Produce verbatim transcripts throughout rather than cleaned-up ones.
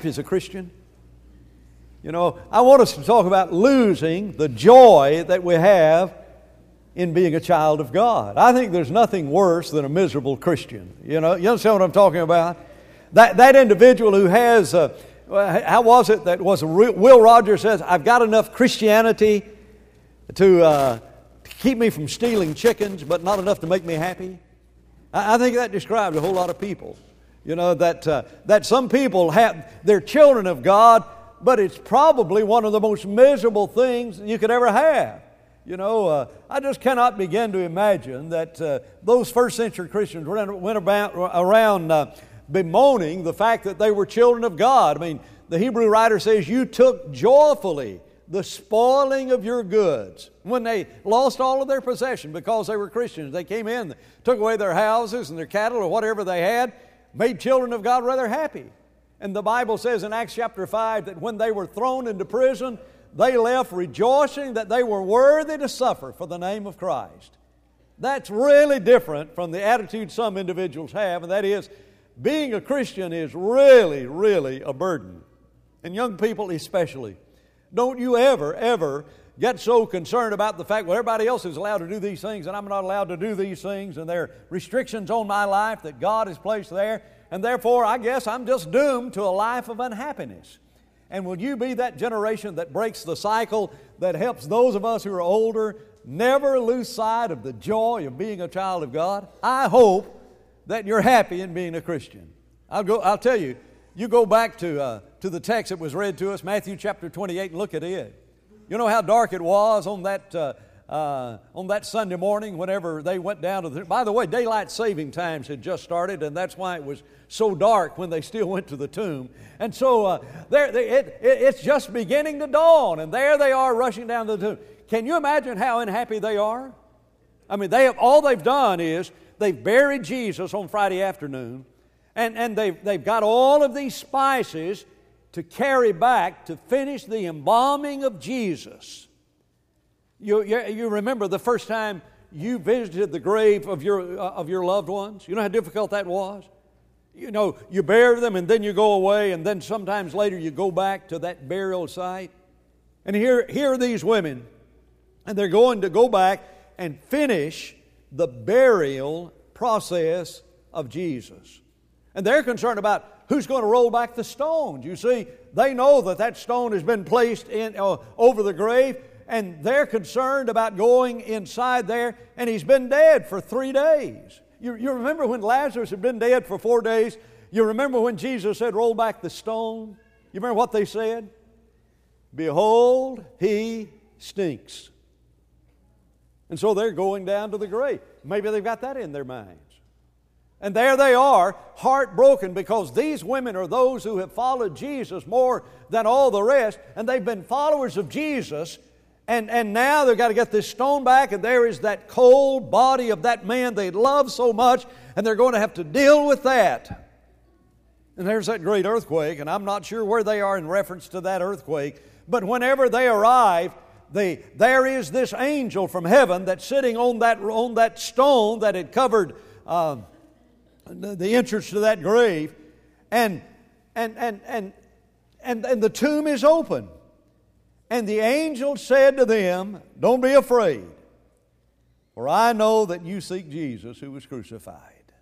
happy as a Christian? You know, I want us to talk about losing the joy that we have in being a child of God. I think there's nothing worse than a miserable Christian. You know, you understand what I'm talking about? That that individual who has, uh, how was it that was Will Rogers says, I've got enough Christianity to, uh, to keep me from stealing chickens, but not enough to make me happy. I, I think that describes a whole lot of people. You know, that uh, that some people have, they're children of God, but it's probably one of the most miserable things you could ever have. You know, uh, I just cannot begin to imagine that uh, those first century Christians went about around uh, bemoaning the fact that they were children of God. I mean, the Hebrew writer says, you took joyfully the spoiling of your goods. When they lost all of their possession because they were Christians, they came in, took away their houses and their cattle or whatever they had, made children of God rather happy. And the Bible says in Acts chapter five that when they were thrown into prison, they left rejoicing that they were worthy to suffer for the name of Christ. That's really different from the attitude some individuals have, and that is, being a Christian is really, really a burden. And young people especially. Don't you ever, ever get so concerned about the fact, well, everybody else is allowed to do these things, and I'm not allowed to do these things, and there are restrictions on my life that God has placed there, and therefore I guess I'm just doomed to a life of unhappiness. And will you be that generation that breaks the cycle, that helps those of us who are older never lose sight of the joy of being a child of God? I hope that you're happy in being a Christian. I'll go. I'll tell you, you go back to, uh, to the text that was read to us, Matthew chapter twenty-eight, and look at it. You know how dark it was on that, uh, uh, on that Sunday morning whenever they went down to the... By the way, daylight saving times had just started, and that's why it was so dark when they still went to the tomb. And so uh, there, they, it, it, it's just beginning to dawn, and there they are rushing down to the tomb. Can you imagine how unhappy they are? I mean, they have, all they've done is they've buried Jesus on Friday afternoon, and, and they've, they've got all of these spices to carry back to finish the embalming of Jesus. You, you, you remember the first time you visited the grave of your, uh, of your loved ones? You know how difficult that was? You know, you bury them and then you go away, and then sometimes later you go back to that burial site. And here, here are these women, and they're going to go back and finish the burial process of Jesus. And they're concerned about who's going to roll back the stones. You see, they know that that stone has been placed in uh, over the grave, and they're concerned about going inside there, and he's been dead for three days. You, you remember when Lazarus had been dead for four days? You remember when Jesus said, roll back the stone? You remember what they said? Behold, he stinks. And so they're going down to the grave. Maybe they've got that in their minds. And there they are, heartbroken, because these women are those who have followed Jesus more than all the rest, and they've been followers of Jesus, and, and now they've got to get this stone back, and there is that cold body of that man they love so much, and they're going to have to deal with that. And there's that great earthquake, and I'm not sure where they are in reference to that earthquake, but whenever they arrive, they, there is this angel from heaven that's sitting on that, on that stone that had covered uh, the, the entrance to that grave, and, and, and, and, and, and the tomb is open. And the angel said to them, don't be afraid, for I know that you seek Jesus who was crucified.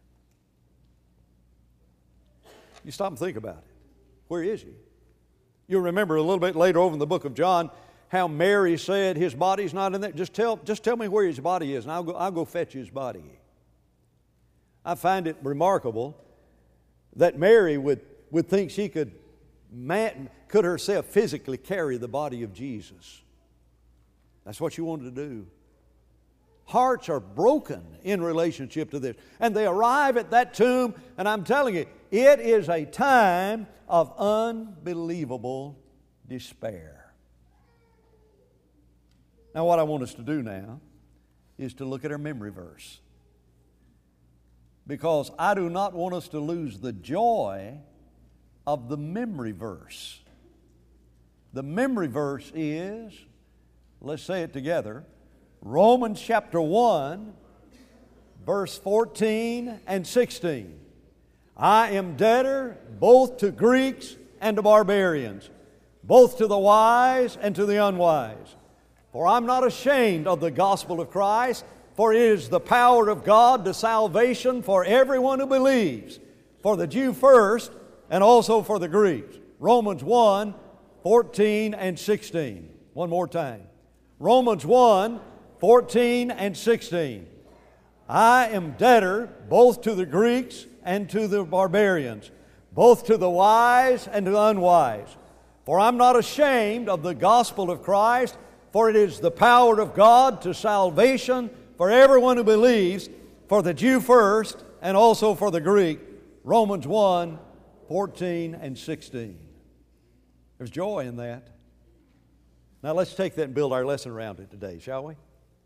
You stop and think about it. Where is he? You'll remember a little bit later over in the book of John how Mary said his body's not in there. Just tell, just tell me where his body is, and I'll go, I'll go fetch his body. I find it remarkable that Mary would, would think she could man, could herself physically carry the body of Jesus. That's what she wanted to do. Hearts are broken in relationship to this. And they arrive at that tomb, and I'm telling you, it is a time of unbelievable despair. Now, what I want us to do now is to look at our memory verse. Because I do not want us to lose the joy of the memory verse. The memory verse is, let's say it together, Romans chapter one, verse fourteen and sixteen. I am debtor both to Greeks and to barbarians, both to the wise and to the unwise. For I'm not ashamed of the gospel of Christ, for it is the power of God to salvation for everyone who believes, for the Jew first, and also for the Greeks. Romans one, fourteen and sixteen. One more time. Romans one, fourteen and sixteen. I am debtor both to the Greeks and to the barbarians, both to the wise and to the unwise. For I'm not ashamed of the gospel of Christ, for it is the power of God to salvation for everyone who believes, for the Jew first, and also for the Greek. Romans one, fourteen and sixteen. There's joy in that. Now let's take that and build our lesson around it today, shall we?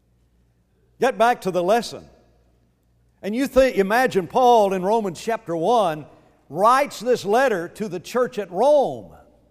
Get back to the lesson. And you think, imagine Paul in Romans chapter one writes this letter to the church at Rome.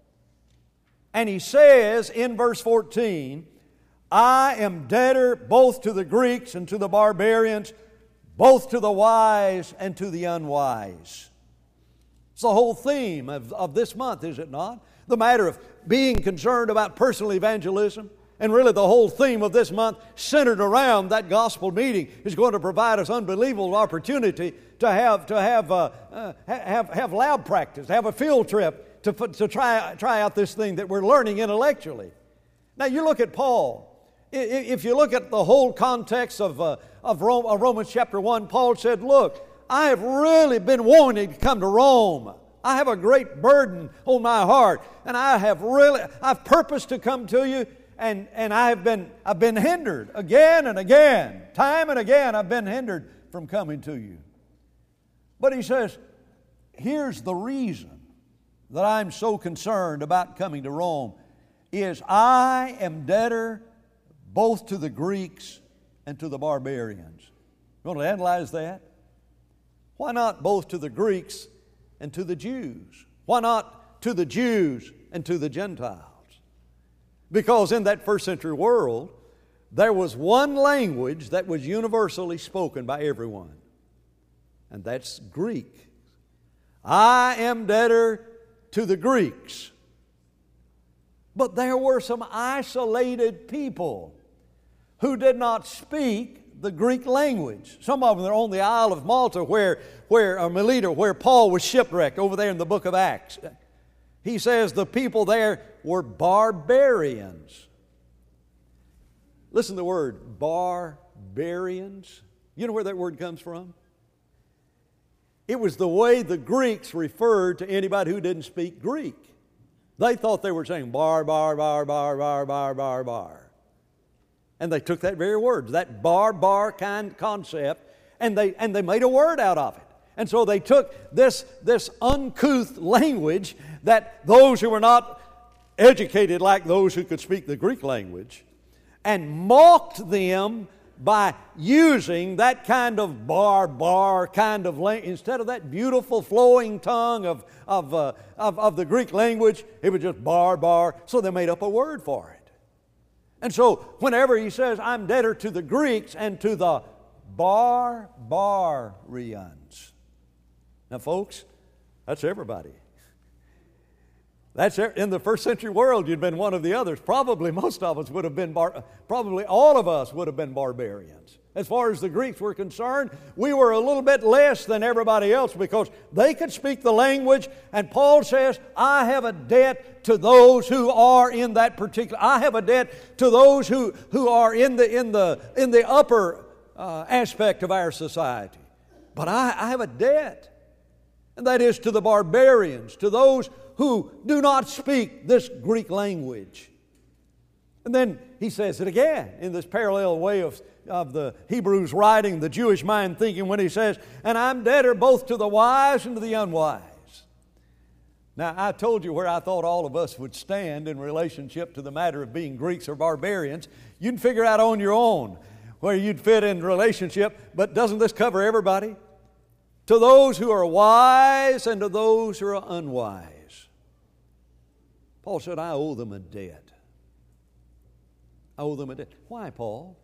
And he says in verse fourteen, I am debtor both to the Greeks and to the barbarians, both to the wise and to the unwise. It's the whole theme of, of this month, is it not? The matter of being concerned about personal evangelism. And really the whole theme of this month, centered around that gospel meeting, is going to provide us unbelievable opportunity to have to have uh, uh, have have lab practice, have a field trip to to try try out this thing that we're learning intellectually. Now you look at Paul. If you look at the whole context of uh, of, Rome, of Romans chapter one, Paul said, "Look, I have really been wanting to come to Rome. I have a great burden on my heart, and I have really I've purposed to come to you." And, and I've been, I've been hindered again and again. Time and again I've been hindered from coming to you. But he says, here's the reason that I'm so concerned about coming to Rome, is I am debtor both to the Greeks and to the barbarians. You want to analyze that? Why not both to the Greeks and to the Jews? Why not to the Jews and to the Gentiles? Because in that first century world, there was one language that was universally spoken by everyone, and that's Greek. I am debtor to the Greeks. But there were some isolated people who did not speak the Greek language. Some of them are on the Isle of Malta where, where or Melita, where Paul was shipwrecked, over there in the book of Acts. He says the people there were barbarians. Listen to the word, barbarians. You know where that word comes from? It was the way the Greeks referred to anybody who didn't speak Greek. They thought they were saying bar, bar, bar, bar, bar, bar, bar, bar. And they took that very word, that bar, bar kind concept, and they, and they made a word out of it. And so they took this, this uncouth language that those who were not educated like those who could speak the Greek language, and mocked them by using that kind of bar, bar kind of language. Instead of that beautiful flowing tongue of, of, uh, of, of the Greek language, it was just bar, bar. So they made up a word for it. And so whenever he says, I'm debtor to the Greeks and to the barbarians. Now, folks, that's everybody. That's in the first century world, you'd been one of the others. Probably most of us would have been, bar, probably all of us would have been barbarians. As far as the Greeks were concerned, we were a little bit less than everybody else because they could speak the language. And Paul says, I have a debt to those who are in that particular. I have a debt to those who, who are in the in the in the upper uh, aspect of our society. But I, I have a debt. And that is to the barbarians, to those who do not speak this Greek language. And then he says it again in this parallel way of, of the Hebrews writing, the Jewish mind thinking, when he says, and I'm debtor both to the wise and to the unwise. Now, I told you where I thought all of us would stand in relationship to the matter of being Greeks or barbarians. You'd figure out on your own where you'd fit in relationship, but doesn't this cover everybody? To those who are wise and to those who are unwise. Paul said, I owe them a debt. I owe them a debt. Why, Paul?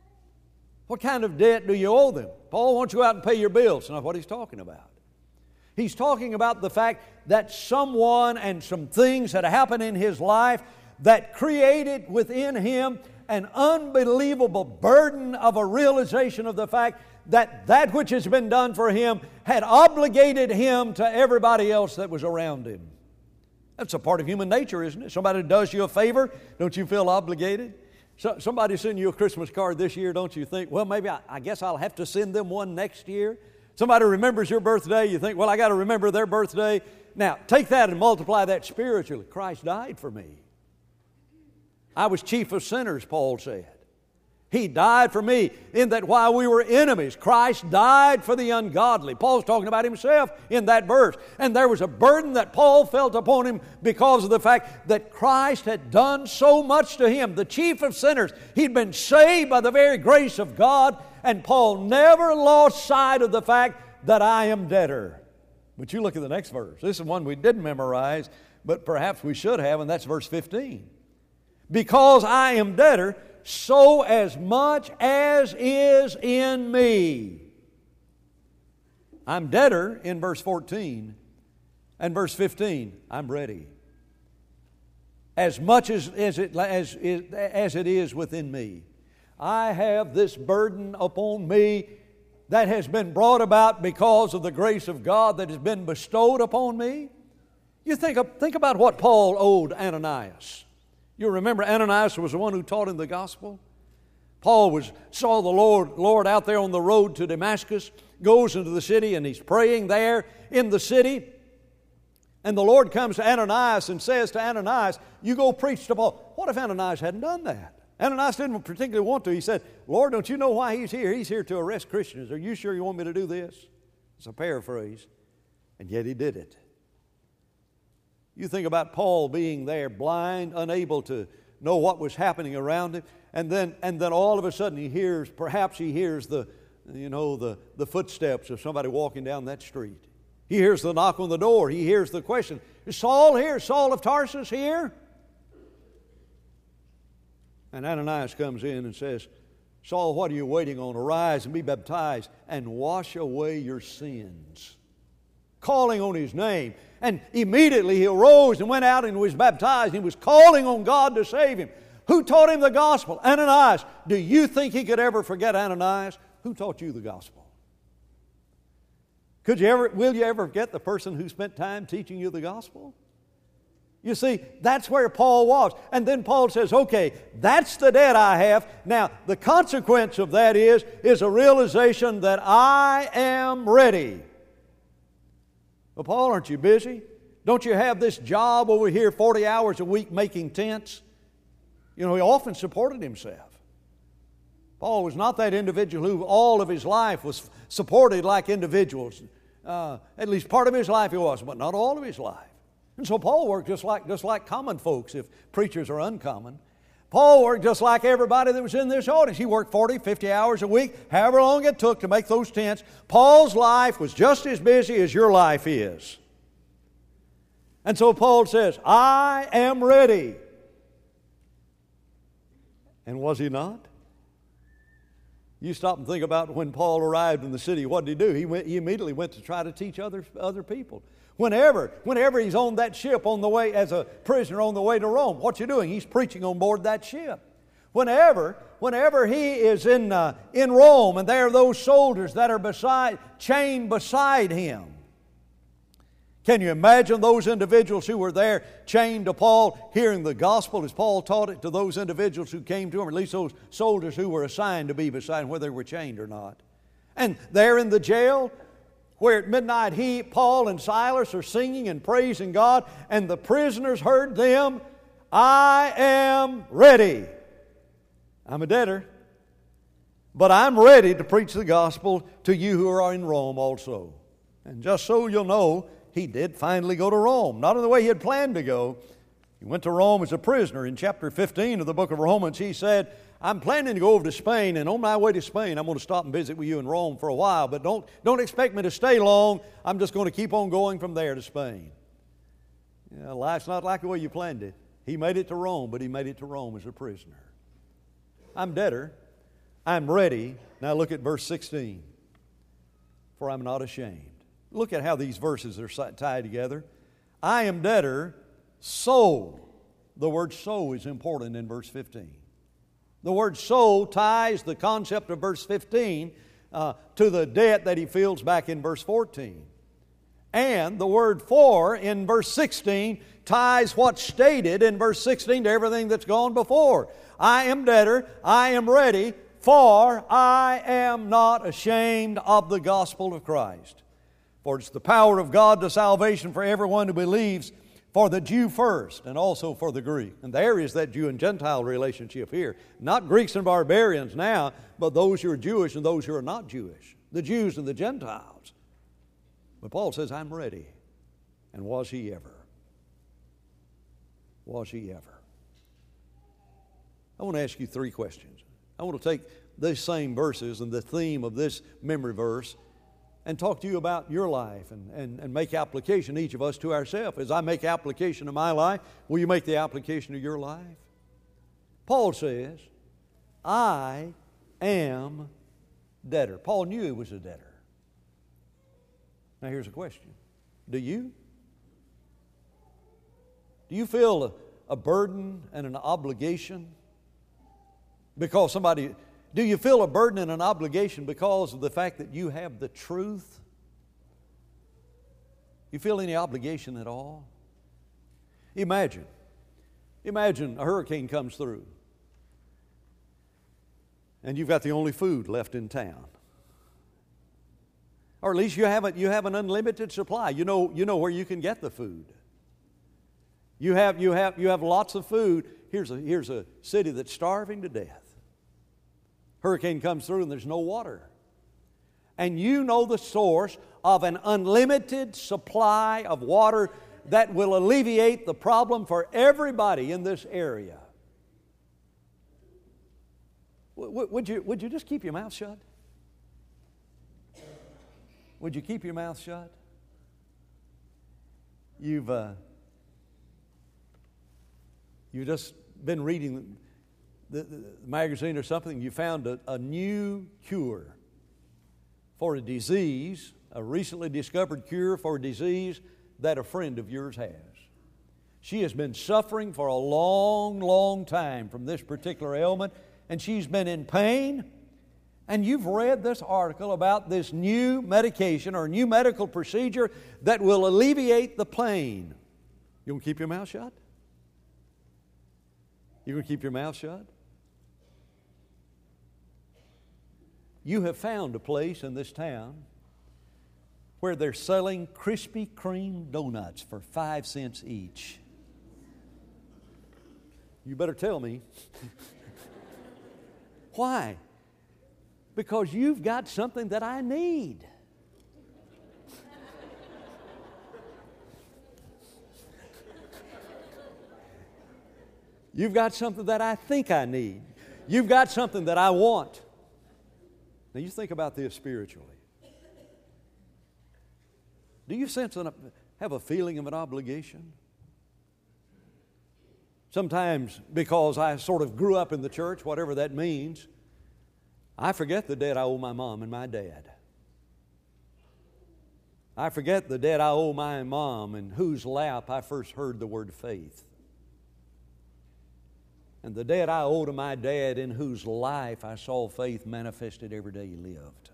What kind of debt do you owe them? Paul wants you out and pay your bills. That's not what he's talking about. He's talking about the fact that someone and some things had happened in his life that created within him an unbelievable burden of a realization of the fact that that which has been done for him had obligated him to everybody else that was around him. That's a part of human nature, isn't it? Somebody does you a favor, don't you feel obligated? So, somebody send you a Christmas card this year, don't you think, well, maybe I, I guess I'll have to send them one next year? Somebody remembers your birthday, you think, well, I got to remember their birthday. Now, take that and multiply that spiritually. Christ died for me. I was chief of sinners, Paul said. He died for me in that while we were enemies, Christ died for the ungodly. Paul's talking about himself in that verse. And there was a burden that Paul felt upon him because of the fact that Christ had done so much to him. The chief of sinners, he'd been saved by the very grace of God, and Paul never lost sight of the fact that I am debtor. But you look at the next verse. This is one we didn't memorize, but perhaps we should have, and that's verse fifteen. Because I am debtor, so as much as is in me. I'm debtor in verse fourteen, and verse fifteen, I'm ready. As much as, as, it, as, as it is within me. I have this burden upon me that has been brought about because of the grace of God that has been bestowed upon me. You think, of, think about what Paul owed Ananias. You remember Ananias was the one who taught him the gospel? Paul was saw the Lord, Lord out there on the road to Damascus, goes into the city, and he's praying there in the city. And the Lord comes to Ananias and says to Ananias, you go preach to Paul. What if Ananias hadn't done that? Ananias didn't particularly want to. He said, Lord, don't you know why he's here? He's here to arrest Christians. Are you sure you want me to do this? It's a paraphrase. And yet he did it. You think about Paul being there, blind, unable to know what was happening around him, and then and then all of a sudden he hears, perhaps he hears the, you know, the, the footsteps of somebody walking down that street. He hears the knock on the door. He hears the question, is Saul here? Saul of Tarsus here? And Ananias comes in and says, Saul, what are you waiting on? Arise and be baptized and wash away your sins. Calling on his name. And immediately he arose and went out and was baptized. He was calling on God to save him. Who taught him the gospel? Ananias. Do you think he could ever forget Ananias? Who taught you the gospel? Could you ever, will you ever forget the person who spent time teaching you the gospel? You see, that's where Paul was. And then Paul says, okay, that's the debt I have. Now, the consequence of that is, is a realization that I am ready. Well, Paul, aren't you busy? Don't you have this job over here forty hours a week making tents? You know, he often supported himself. Paul was not that individual who all of his life was supported like individuals. Uh, at least part of his life he was, but not all of his life. And so Paul worked just like, just like common folks, if preachers are uncommon. Paul worked just like everybody that was in this audience. He worked forty, fifty hours a week, however long it took to make those tents. Paul's life was just as busy as your life is. And so Paul says, I am ready. And was he not? You stop and think about when Paul arrived in the city, what did he do? He, went, he immediately went to try to teach other, other people. Whenever, whenever he's on that ship on the way, as a prisoner on the way to Rome, what's he doing? He's preaching on board that ship. Whenever, whenever he is in, uh, in Rome and there are those soldiers that are beside, chained beside him. Can you imagine those individuals who were there chained to Paul, hearing the gospel as Paul taught it to those individuals who came to him, or at least those soldiers who were assigned to be beside him, whether they were chained or not. And there in the jail, where at midnight he, Paul and Silas are singing and praising God, and the prisoners heard them, I am ready. I'm a debtor, but I'm ready to preach the gospel to you who are in Rome also. And just so you'll know, he did finally go to Rome. Not in the way he had planned to go. He went to Rome as a prisoner. In chapter fifteen of the book of Romans, he said, I'm planning to go over to Spain, and on my way to Spain, I'm going to stop and visit with you in Rome for a while, but don't, don't expect me to stay long. I'm just going to keep on going from there to Spain. You know, life's not like the way you planned it. He made it to Rome, but he made it to Rome as a prisoner. I'm debtor. I'm ready. Now look at verse sixteen. For I'm not ashamed. Look at how these verses are tied together. I am debtor, sold. The word soul is important in verse fifteen. The word soul ties the concept of verse fifteen uh, to the debt that he feels back in verse fourteen. And the word for in verse sixteen ties what's stated in verse sixteen to everything that's gone before. I am debtor, I am ready, for I am not ashamed of the gospel of Christ. For it's the power of God to salvation for everyone who believes, for the Jew first, and also for the Greek. And there is that Jew and Gentile relationship here. Not Greeks and barbarians now, but those who are Jewish and those who are not Jewish. The Jews and the Gentiles. But Paul says, I'm ready. And was he ever? Was he ever? I want to ask you three questions. I want to take these same verses and the theme of this memory verse and talk to you about your life and, and, and make application, each of us, to ourselves. As I make application of my life, will you make the application of your life? Paul says, I am debtor. Paul knew he was a debtor. Now here's a question. Do you? Do you feel a, a burden and an obligation because somebody... Do you feel a burden and an obligation because of the fact that you have the truth? You feel any obligation at all? Imagine, imagine a hurricane comes through and you've got the only food left in town. Or at least you have, a, you have an unlimited supply. You know, you know where you can get the food. You have, you have, you have lots of food. Here's a, here's a city that's starving to death. Hurricane comes through and there's no water. And you know the source of an unlimited supply of water that will alleviate the problem for everybody in this area. Would you, would you just keep your mouth shut? Would you keep your mouth shut? You've, uh, you've just been reading The, the magazine or something, you found a, a new cure for a disease, a recently discovered cure for a disease that a friend of yours has. She has been suffering for a long, long time from this particular ailment, and she's been in pain. And you've read this article about this new medication or new medical procedure that will alleviate the pain. You going to keep your mouth shut? You going to keep your mouth shut? You have found a place in this town where they're selling Krispy Kreme donuts for five cents each. You better tell me. Why? Because you've got something that I need. You've got something that I think I need. You've got something that I want. Now you think about this spiritually. Do you sense an, have a feeling of an obligation? Sometimes because I sort of grew up in the church, whatever that means, I forget the debt I owe my mom and my dad. I forget the debt I owe my mom in whose lap I first heard the word faith. And the debt I owe to my dad in whose life I saw faith manifested every day he lived.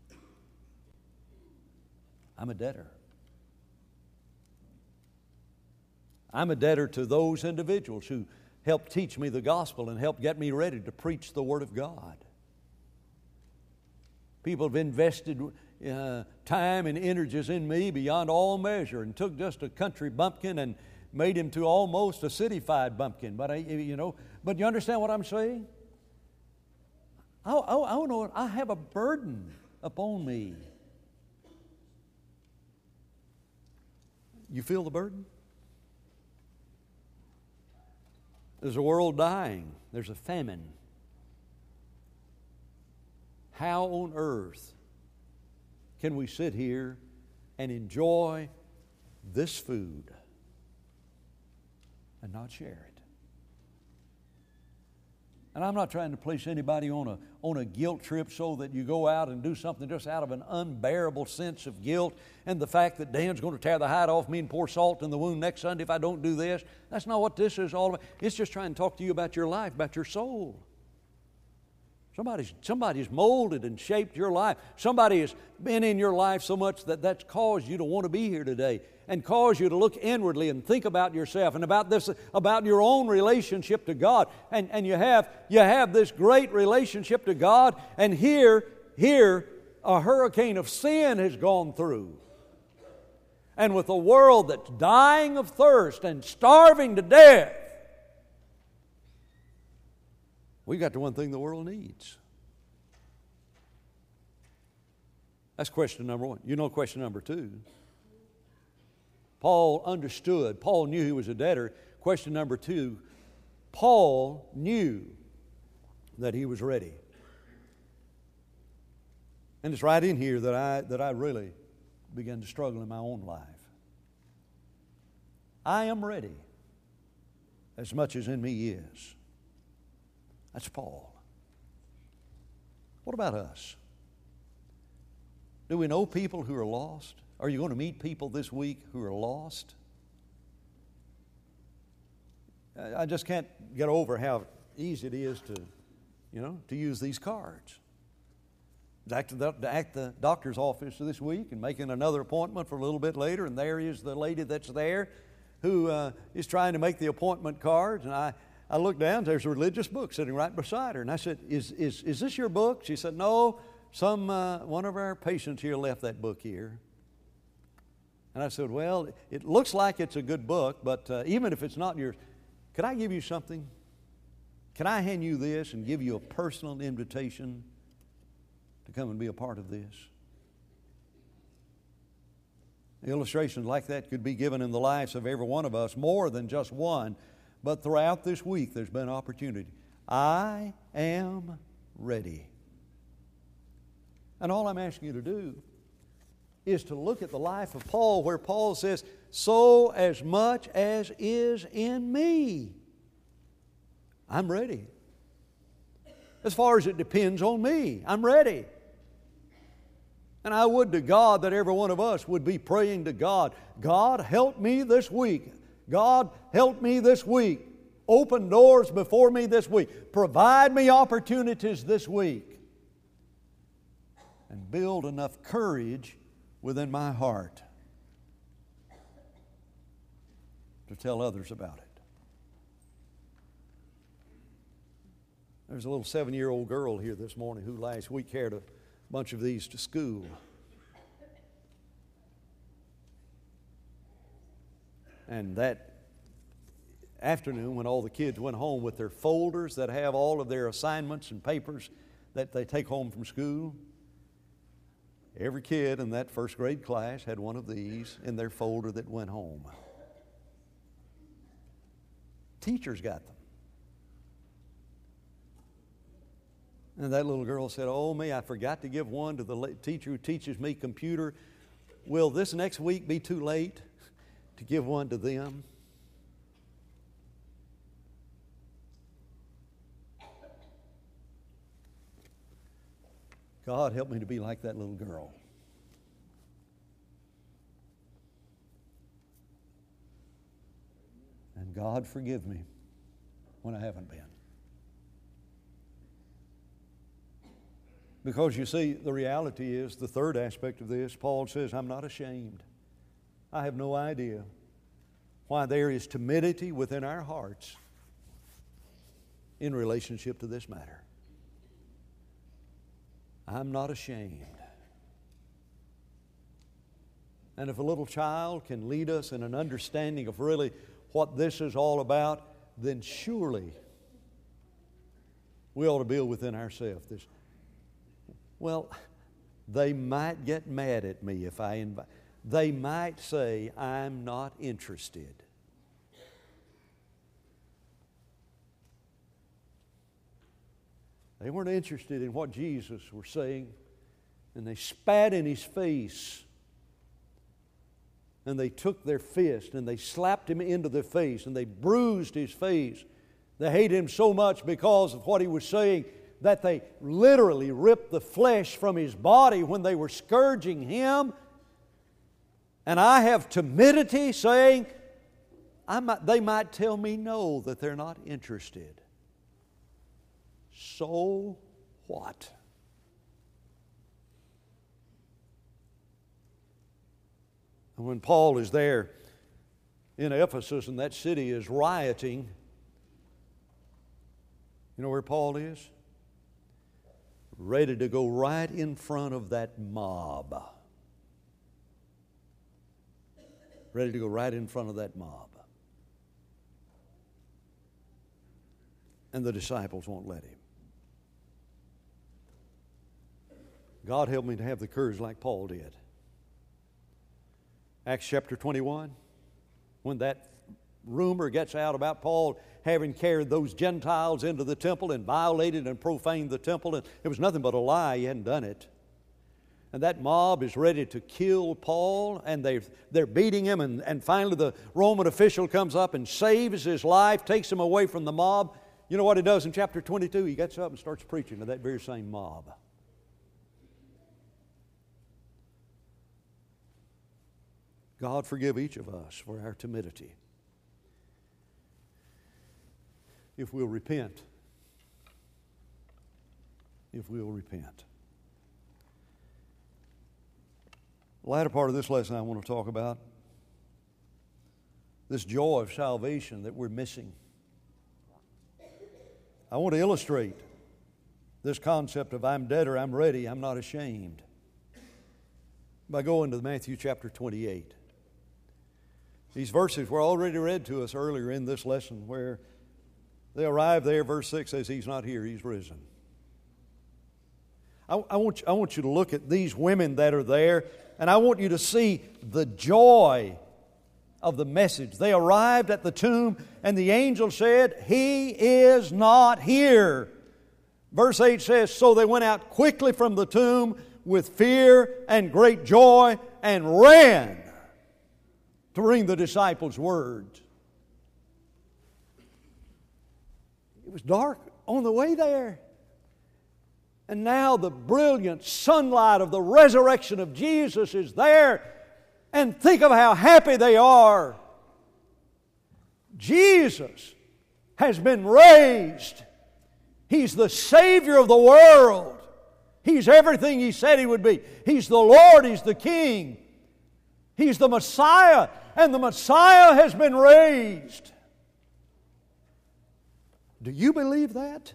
I'm a debtor. I'm a debtor to those individuals who helped teach me the gospel and helped get me ready to preach the Word of God. People have invested uh, time and energies in me beyond all measure and took just a country bumpkin and made him to almost a city-fied bumpkin. But I, you know, but you understand what I'm saying? I, I, I know I have a burden upon me. You feel the burden? There's a world dying. There's a famine. How on earth can we sit here and enjoy this food and not share it? And I'm not trying to place anybody on a, on a guilt trip so that you go out and do something just out of an unbearable sense of guilt and the fact that Dan's going to tear the hide off me and pour salt in the wound next Sunday if I don't do this. That's not what this is all about. It's just trying to talk to you about your life, about your soul. Somebody's, somebody's molded and shaped your life. Somebody has been in your life so much that that's caused you to want to be here today and caused you to look inwardly and think about yourself and about this, about your own relationship to God. And, and you have, you have this great relationship to God, and here, here, a hurricane of sin has gone through. And with a world that's dying of thirst and starving to death, we got the one thing the world needs. That's question number one. You know question number two. Paul understood. Paul knew he was a debtor. Question number two. Paul knew that he was ready. And it's right in here that I, that I really began to struggle in my own life. I am ready as much as in me is. That's Paul. What about us? Do we know people who are lost? Are you going to meet people this week who are lost? I just can't get over how easy it is to, you know, to use these cards. Act the, act the doctor's office this week and making another appointment for a little bit later, and there is the lady that's there who uh, is trying to make the appointment cards, and I I looked down, there's a religious book sitting right beside her. And I said, is, is, is this your book? She said, no, some, uh, one of our patients here left that book here. And I said, well, it looks like it's a good book, but uh, even if it's not yours, could I give you something? Can I hand you this and give you a personal invitation to come and be a part of this? Illustrations like that could be given in the lives of every one of us, more than just one. But throughout this week, there's been opportunity. I am ready. And all I'm asking you to do is to look at the life of Paul, where Paul says, so as much as is in me, I'm ready. As far as it depends on me, I'm ready. And I would to God that every one of us would be praying to God, God, help me this week. God, help me this week. Open doors before me this week. Provide me opportunities this week. And build enough courage within my heart to tell others about it. There's a little seven-year-old girl here this morning who last week carried a bunch of these to school. And that afternoon, when all the kids went home with their folders that have all of their assignments and papers that they take home from school, every kid in that first grade class had one of these in their folder that went home. Teachers got them. And that little girl said, oh me, I forgot to give one to the teacher who teaches me computer. Will this next week be too late to give one to them? God, help me to be like that little girl. And God, forgive me when I haven't been. Because you see, the reality is, the third aspect of this, Paul says, I'm not ashamed. I have no idea why there is timidity within our hearts in relationship to this matter. I'm not ashamed. And if a little child can lead us in an understanding of really what this is all about, then surely we ought to build within ourselves this. Well, they might get mad at me if I invite. They might say, I'm not interested. They weren't interested in what Jesus was saying, and they spat in his face, and they took their fist and they slapped him into the face, and they bruised his face, They hated him so much because of what he was saying that they literally ripped the flesh from his body when they were scourging him. And I have timidity saying, I might, they might tell me no, that they're not interested. So what? And when Paul is there in Ephesus and that city is rioting, you know where Paul is? Ready to go right in front of that mob. Ready to go right in front of that mob. And the disciples won't let him. God help me to have the courage like Paul did. Acts chapter twenty-one, when that rumor gets out about Paul having carried those Gentiles into the temple and violated and profaned the temple, and it was nothing but a lie, he hadn't done it. And that mob is ready to kill Paul, and they're, they're beating him, and, and finally the Roman official comes up and saves his life, takes him away from the mob. You know what he does in chapter twenty-two? He gets up and starts preaching to that very same mob. God forgive each of us for our timidity. If we'll repent. If we'll repent. The latter part of this lesson I want to talk about, this joy of salvation that we're missing. I want to illustrate this concept of I'm dead or I'm ready, I'm not ashamed, by going to Matthew chapter twenty-eight. These verses were already read to us earlier in this lesson, where they arrive there. Verse six says, He's not here, He's risen. I, I, want you, I want you to look at these women that are there, and I want you to see the joy of the message. They arrived at the tomb, and the angel said, He is not here. Verse eight says, So they went out quickly from the tomb with fear and great joy and ran to bring the disciples word. It was dark on the way there. And now the brilliant sunlight of the resurrection of Jesus is there. And think of how happy they are. Jesus has been raised. He's the Savior of the world. He's everything He said He would be. He's the Lord. He's the King. He's the Messiah. And the Messiah has been raised. Do you believe that?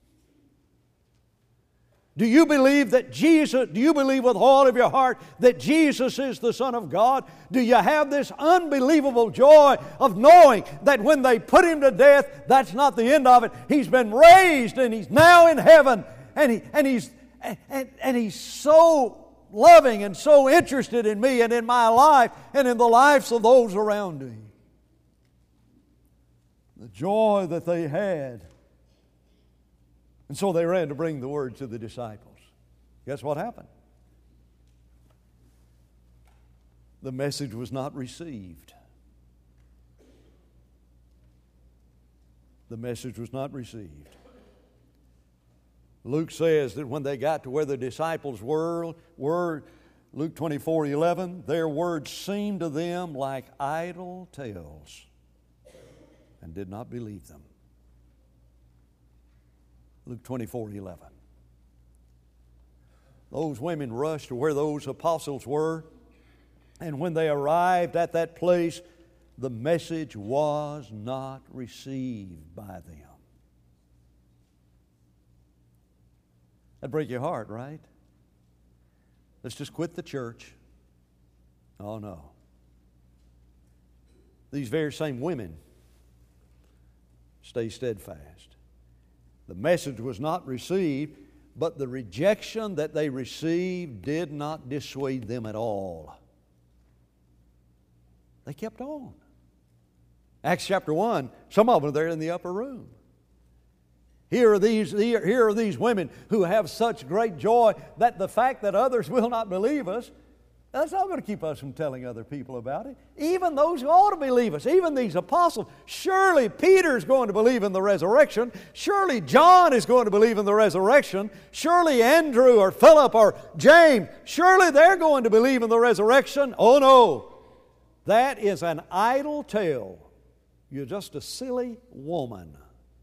Do you believe that Jesus, do you believe with all of your heart that Jesus is the Son of God? Do you have this unbelievable joy of knowing that when they put Him to death, that's not the end of it? He's been raised and He's now in heaven, and, he, and, he's, and, and He's so loving and so interested in me and in my life and in the lives of those around me. The joy that they had. And so they ran to bring the word to the disciples. Guess what happened? The message was not received. The message was not received. Luke says that when they got to where the disciples were, were Luke twenty-four eleven, their words seemed to them like idle tales, and did not believe them. Luke twenty-four eleven. Those women rushed to where those apostles were, and when they arrived at that place, the message was not received by them. That'd break your heart, right? Let's just quit the church. Oh, no. These very same women stay steadfast. The message was not received, but the rejection that they received did not dissuade them at all. They kept on. Acts chapter one, some of them are there in the upper room. Here are these, here are these women who have such great joy that the fact that others will not believe us, That's not going to keep us from telling other people about it. Even those who ought to believe us, even these apostles. Surely Peter's going to believe in the resurrection. Surely John is going to believe in the resurrection. Surely Andrew or Philip or James, surely they're going to believe in the resurrection. Oh no, that is an idle tale. You're just a silly woman.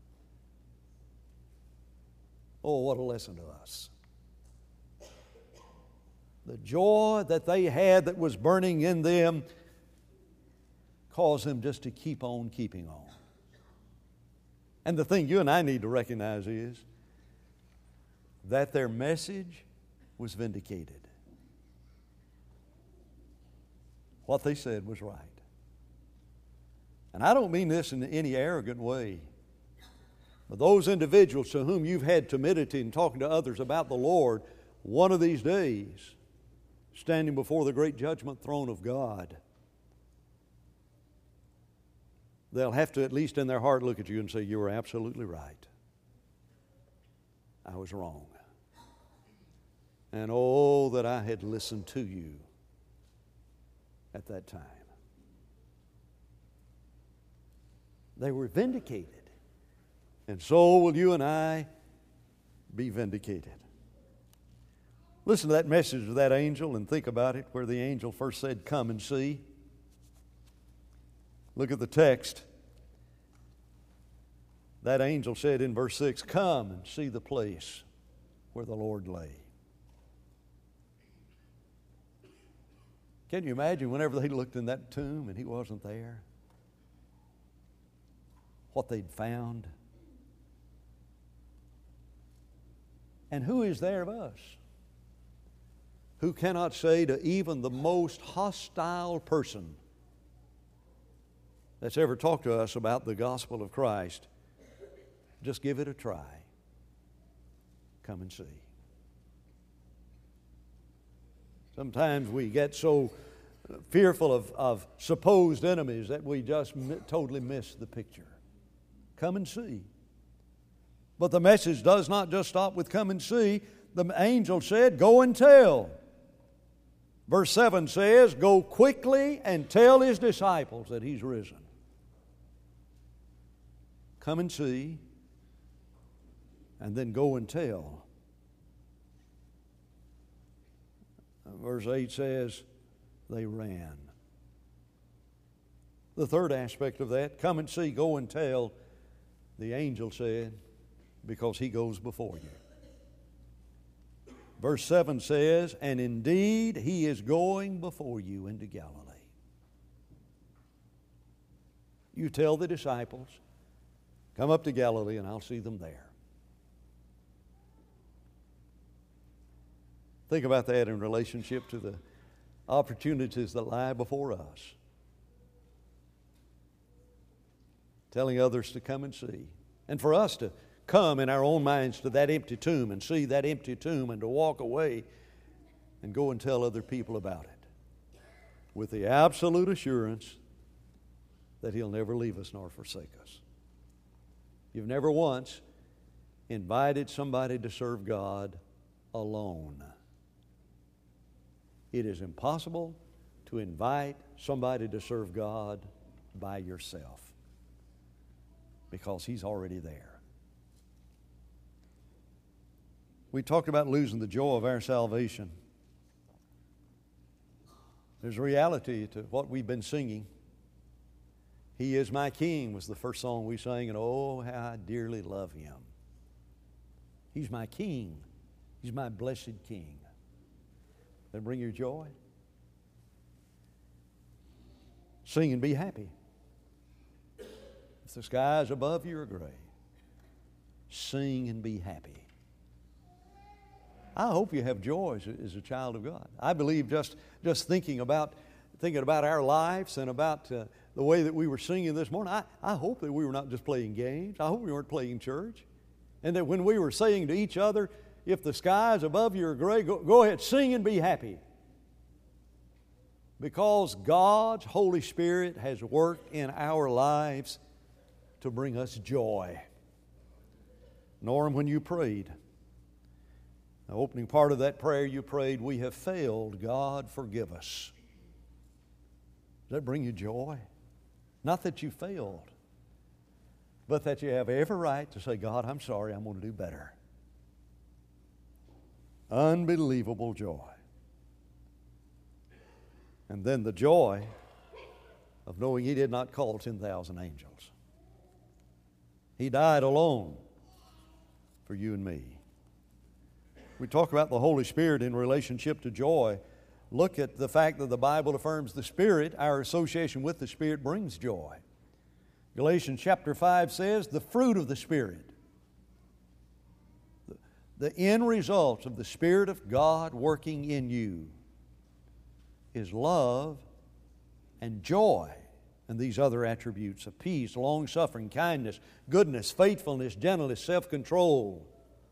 Oh, what a lesson to us. The joy that they had that was burning in them caused them just to keep on keeping on. And the thing you and I need to recognize is that their message was vindicated. What they said was right. And I don't mean this in any arrogant way. But those individuals to whom you've had timidity in talking to others about the Lord, one of these days, standing before the great judgment throne of God, they'll have to, at least in their heart, look at you and say, you were absolutely right. I was wrong. And oh, that I had listened to you at that time. They were vindicated. And so will you and I be vindicated. Listen to that message of that angel and think about it, where the angel first said, come and see. Look at the text. That angel said in verse six, come and see the place where the Lord lay. Can you imagine whenever they looked in that tomb and he wasn't there? What they'd found? And who is there of us who cannot say to even the most hostile person that's ever talked to us about the gospel of Christ, just give it a try. Come and see. Sometimes we get so fearful of, of supposed enemies that we just mi- totally miss the picture. Come and see. But the message does not just stop with come and see. The angel said, go and tell. Verse seven says, go quickly and tell his disciples that he's risen. Come and see, and then go and tell. Verse eight says, they ran. The third aspect of that, come and see, go and tell, the angel said, because he goes before you. Verse seven says, and indeed he is going before you into Galilee. You tell the disciples, come up to Galilee and I'll see them there. Think about that in relationship to the opportunities that lie before us. Telling others to come and see. And for us to come in our own minds to that empty tomb and see that empty tomb and to walk away and go and tell other people about it with the absolute assurance that he'll never leave us nor forsake us. You've never once invited somebody to serve God alone. It is impossible to invite somebody to serve God by yourself because he's already there. We talked about losing the joy of our salvation. There's a reality to what we've been singing. He is my King was the first song we sang, and oh, how I dearly love him. He's my King. He's my blessed King. Then bring your joy. Sing and be happy. If the skies above you are gray, sing and be happy. I hope you have joy as a, as a child of God. I believe just, just thinking about thinking about our lives and about uh, the way that we were singing this morning, I, I hope that we were not just playing games. I hope we weren't playing church. And that when we were saying to each other, if the skies above you are gray, go, go ahead, sing and be happy. Because God's Holy Spirit has worked in our lives to bring us joy. Norm, when you prayed The opening part of that prayer you prayed, we have failed, God forgive us. Does that bring you joy? Not that you failed, but that you have every right to say, God, I'm sorry, I'm going to do better. Unbelievable joy. And then the joy of knowing He did not call ten thousand angels. He died alone for you and me. We talk about the Holy Spirit in relationship to joy. Look at the fact that the Bible affirms the Spirit, our association with the Spirit brings joy. Galatians chapter five says, the fruit of the Spirit, the, the end result of the Spirit of God working in you is love and joy and these other attributes of peace, long-suffering, kindness, goodness, faithfulness, gentleness, self-control.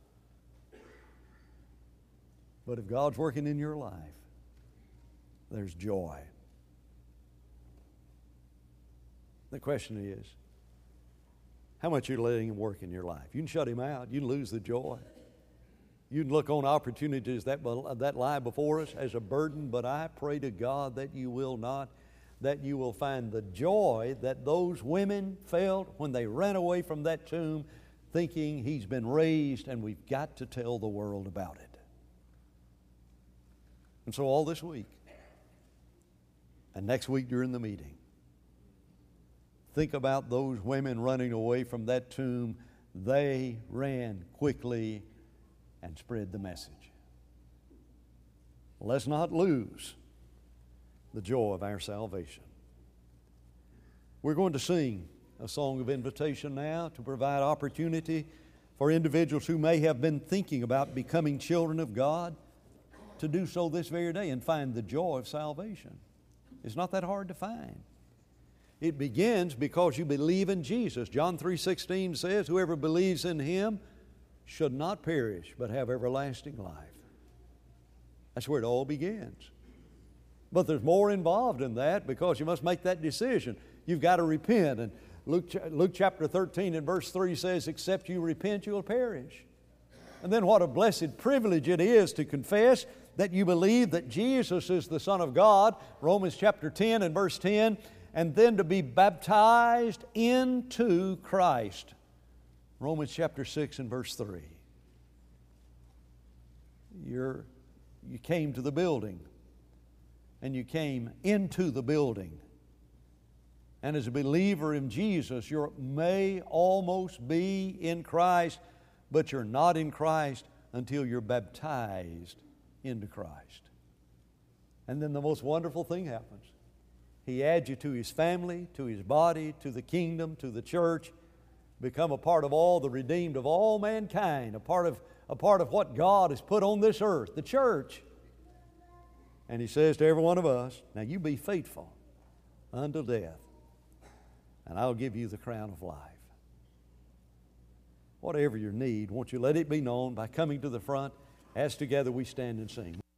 But if God's working in your life, there's joy. The question is, how much are you letting Him work in your life? You can shut Him out. You can lose the joy. You can look on opportunities that, that lie before us as a burden, but I pray to God that you will not, that you will find the joy that those women felt when they ran away from that tomb thinking He's been raised and we've got to tell the world about it. And so all this week, and next week during the meeting, think about those women running away from that tomb. They ran quickly and spread the message. Let's not lose the joy of our salvation. We're going to sing a song of invitation now to provide opportunity for individuals who may have been thinking about becoming children of God to do so this very day and find the joy of salvation. It's not that hard to find. It begins because you believe in Jesus. John three sixteen says, whoever believes in Him should not perish but have everlasting life. That's where it all begins. But there's more involved in that because you must make that decision. You've got to repent. And Luke, Luke chapter thirteen and verse three says, except you repent, you'll perish. And then what a blessed privilege it is to confess that you believe that Jesus is the Son of God, Romans chapter ten and verse ten, and then to be baptized into Christ, Romans chapter six and verse three. You're, you came to the building, and you came into the building. And as a believer in Jesus, you may almost be in Christ, but you're not in Christ until you're baptized into Christ. And then the most wonderful thing happens. He adds you to His family, to His body, to the kingdom, to the church. Become a part of all the redeemed of all mankind, a part of, a part of what God has put on this earth, the church. And He says to every one of us, now you be faithful unto death, and I'll give you the crown of life. Whatever your need, won't you let it be known by coming to the front as together we stand and sing.